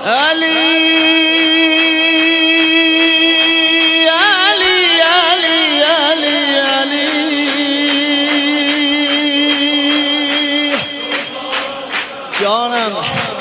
جانم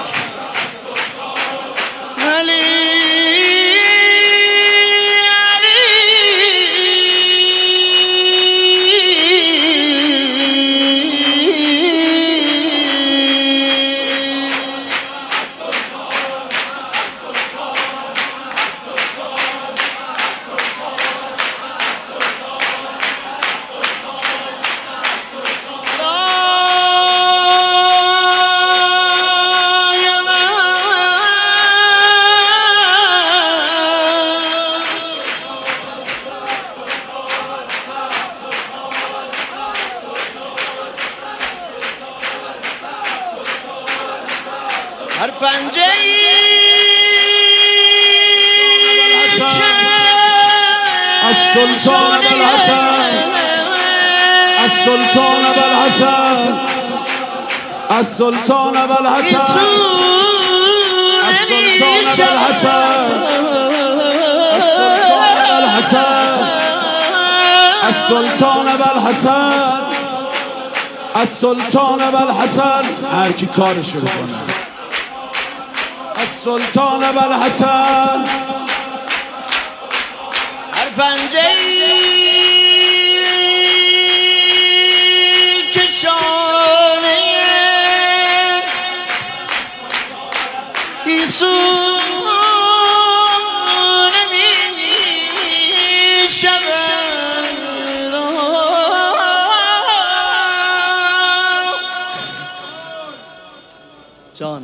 هر پنجه السلطان ابوالحسن السلطان ابوالحسن السلطان ابوالحسن السلطان ابوالحسن السلطان ابوالحسن هر کی کارشو بکنه السلطان ابوالحسن هر پنجه‌ای که شانه یسوع نمی‌شود جانم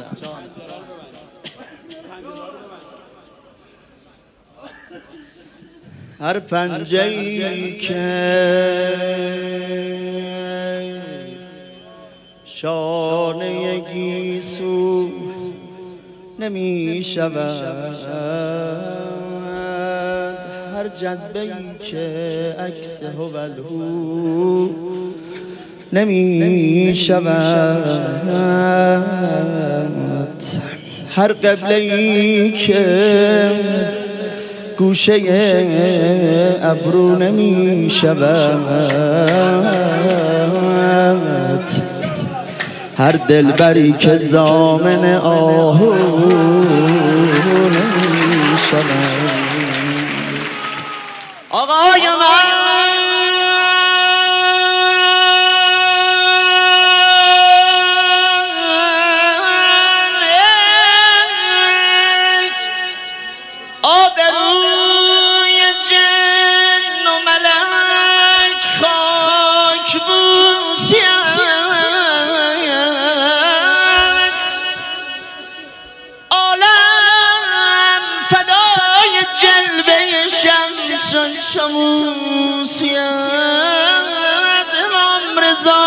هر پنجه‌ای که شانه گیسو نمی شود، هر جذبه‌ای که عکس هوالهو نمی شود، هر قبله‌ای که گوشه ابرو نمی شود، هر دلبری که ضامن آهو نمی شود. آقای من شموسیت امام رضا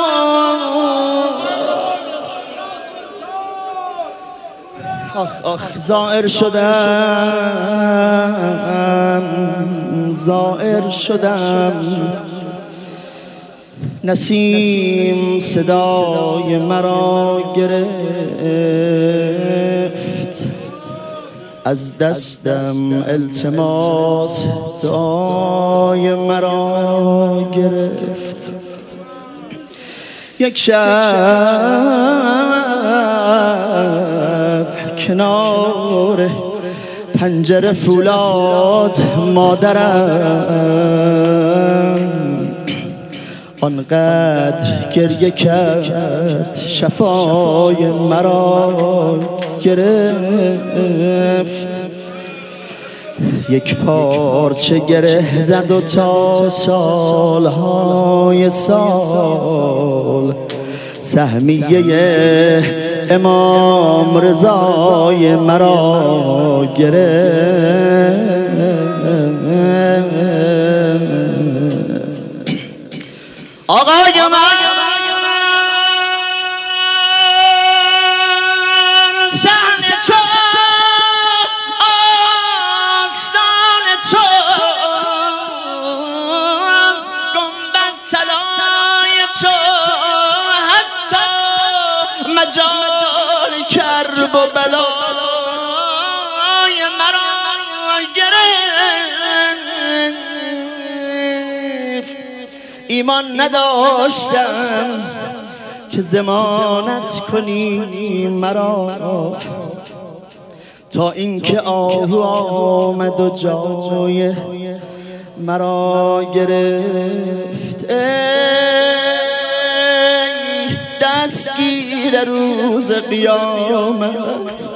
آخ زائر شدم نسیم صدای مرا گرفت، از دستم التماس دعای مرا گرفت. یک شب کنار پنجره فولاد مادرم آنقدر گریه کرد شفای مرا گرفت، یک پارچه گره زد و تا سالهای سال سهمیه امام رضای مرا گرفت. آقای من مجال کرب و بلا ایمان نداشتم که ضمانت کنی مرا، تا اینکه آهو آمد و جای مرا گرفت. ای دستگیر روز قیامت،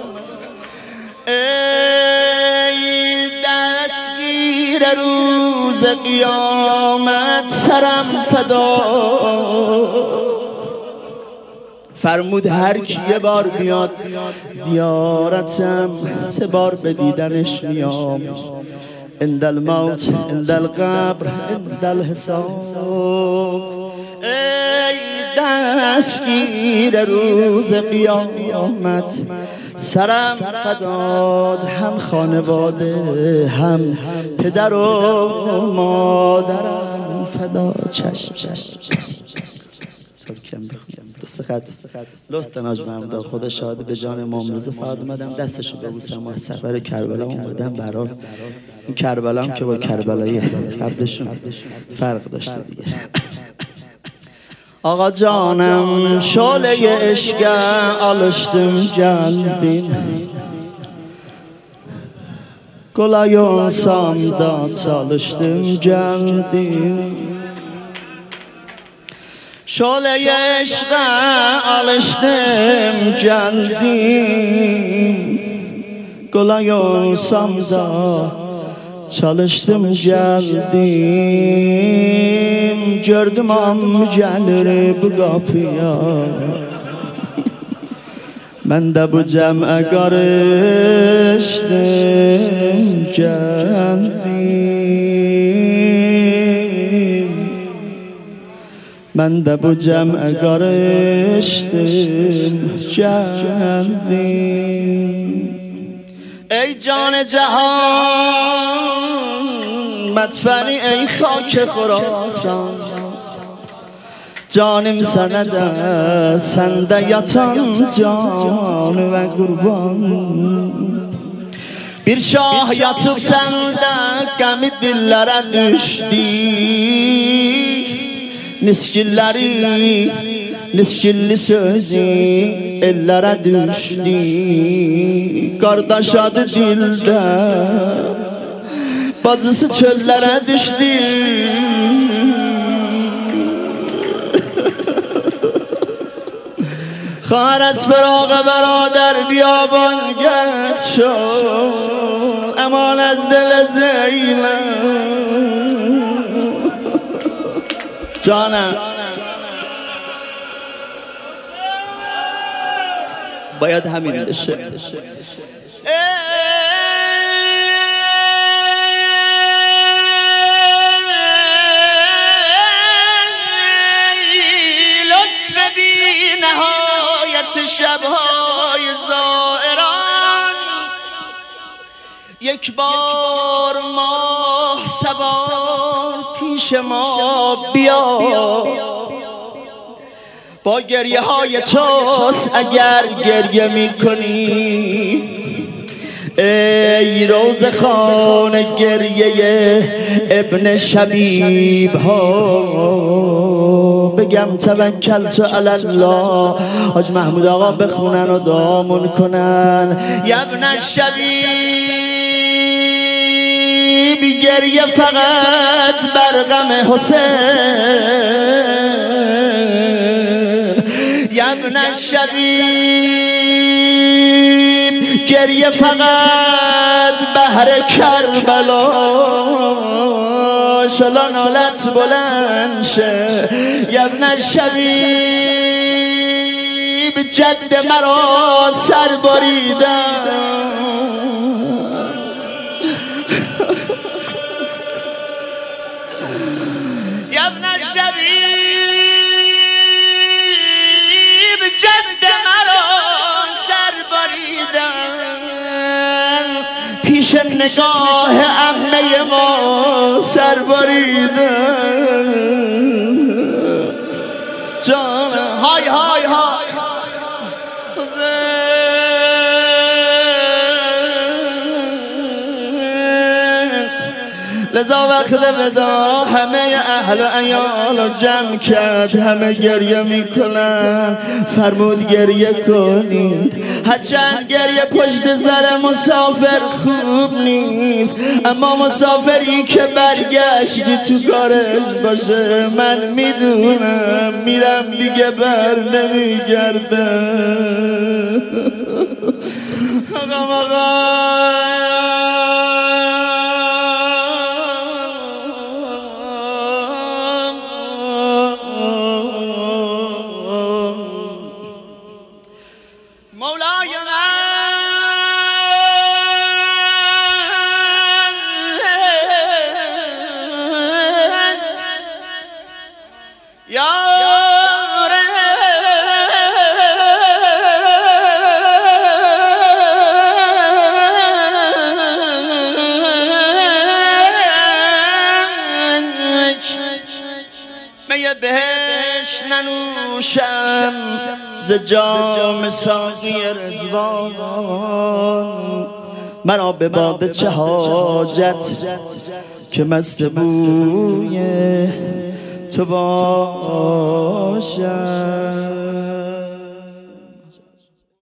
ای دستگیر روز قیامت، سرم فدات. فرمود هر کی یه بار بیاد زیارتم، 3 بار به دیدنش میام. عند الموت، عند القبر، عند الحساب. ای دستگیر روز قیامت، سرم فداد. هم خانواده هم پدر و مادرم فدا. چشم دست خط لست ناج محمد. خدا شاهد به جان امام رضا فقط اومدم دستشو ببوسم و از سفر کربلا اومدم برام. این کربلام که با کربلایی قبلشون فرق داشته دیگه. آقا جانم şöyle eşke alıştım geldim, kolay olsam da çalıştım geldim. Şöyle eşke alıştım geldim, kolay olsam da çalıştım geldim. Gördüm am gelir bu kapıya, ben de bu cem'e karıştım geldim. Ben de bu cem'e karıştım geldim. Ey can cihan مدفنی ای خاک خراسان، جانم سنده sende yatan can ve kurban. Bir şah yatıp sende gemi dillere düştü, niskilli sözü ellere düştü. Kardeş adı dilde, bacısı çöllere düştü. خواهر از فراق برادر بیابان گشت شد، امان از دل زینب. جانم باید همین بشه. شبهای زائران یک بار ماه سوار پیش ما بیا، با گریه های توست اگر گریه می کنی. ای روز خانه گریه ابن شبیب ها، بگم توکلت علی الله. حاج محمود آقا بخونن و دعامون کنن. ابن شبیب گریه فقط بر غم حسین، ابن شبیب گریه فقط بهر کربلا. شلا نالت بلند شه ابن شبیب، جد مرا سر بریدن. ابن شبیب جد مرا سر بریدن، پیش نگاه عمه ما سر بریدن. جان های های های لذا وقت ودا همه اهل و عیال جمع کرد، همه گریه میکنن، فرمود گریه کنید، هرچند گریه پشت سر مسافر خوب نیست، اما مسافری که برگشتی تو کارش باشه، من میدونم میرم دیگه بر نمیگرده. مولای می بهش ننوشم ز جام ساقی رضوان، مرا به باده چه حاجت که مست بوی تو باشم.